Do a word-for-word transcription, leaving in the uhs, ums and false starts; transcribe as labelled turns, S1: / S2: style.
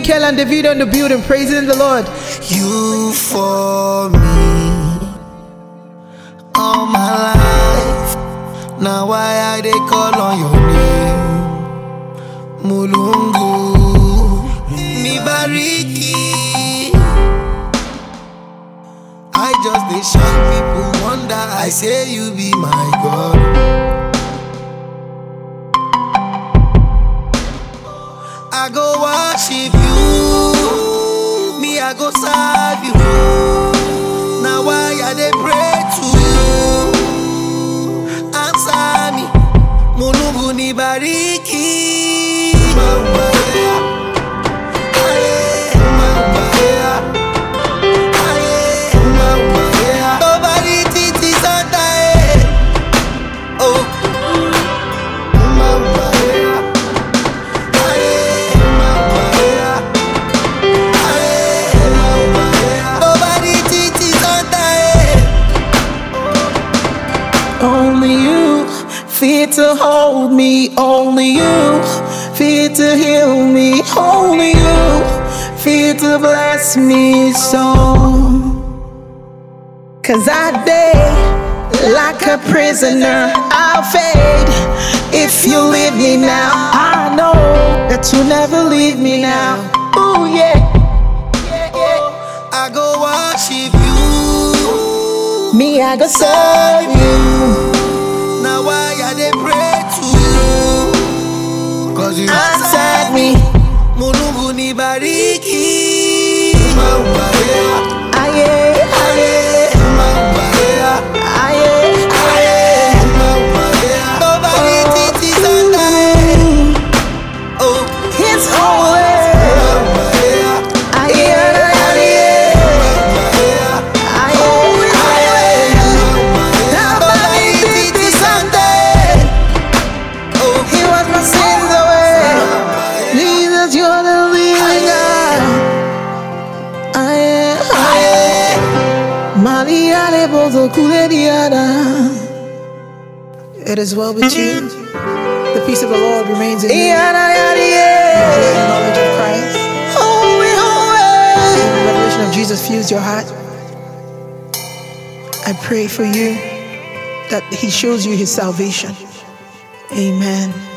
S1: Mikel and David on the building, praising the Lord.
S2: You for me all my life. Now why I they call on your name, Mulungu Nibariki. I just they shock people wonder. I say you be my God. I go worship you, me I go serve you. Now why I they pray to you? Answer me, Mulungu Nibariki. Mama, yeah. Aye, mama, yeah. Aye, mama, yeah. Nobody teaches on that. Oh, mama, yeah. Aye, mama, yeah. Aye, mama, yeah. Nobody teaches on that.
S1: Only you fit to hold me, only you fit to heal me, only you fit to bless me so. Cause I day like a prisoner, I'll fade if you leave me now. I know that you'll never leave me now. Ooh yeah, yeah, yeah.
S2: I go worship you,
S1: Me I go serve you.
S2: now why I they pray to you? Cause you
S1: Answer me.
S2: Mulungu Nibariki. Mama, yeah.
S1: Aye, aye,
S2: Mama, yeah.
S1: aye, aye.
S2: Mama, yeah. Nobody teaches on that. Oh,
S1: It's always
S2: mama, yeah.
S1: aye, aye,
S2: Mama, yeah.
S1: aye, aye.
S2: Mama, yeah.
S1: Nobody teaches on that.
S2: Oh,
S1: He was my sins away. Jesus, you're the living God. Aye, aye. Maria de Bozo Kulediada. It is well with you. The peace of the Lord remains in you. The knowledge of Christ. The revelation of Jesus fills your heart. I pray for you that He shows you His salvation. Amen.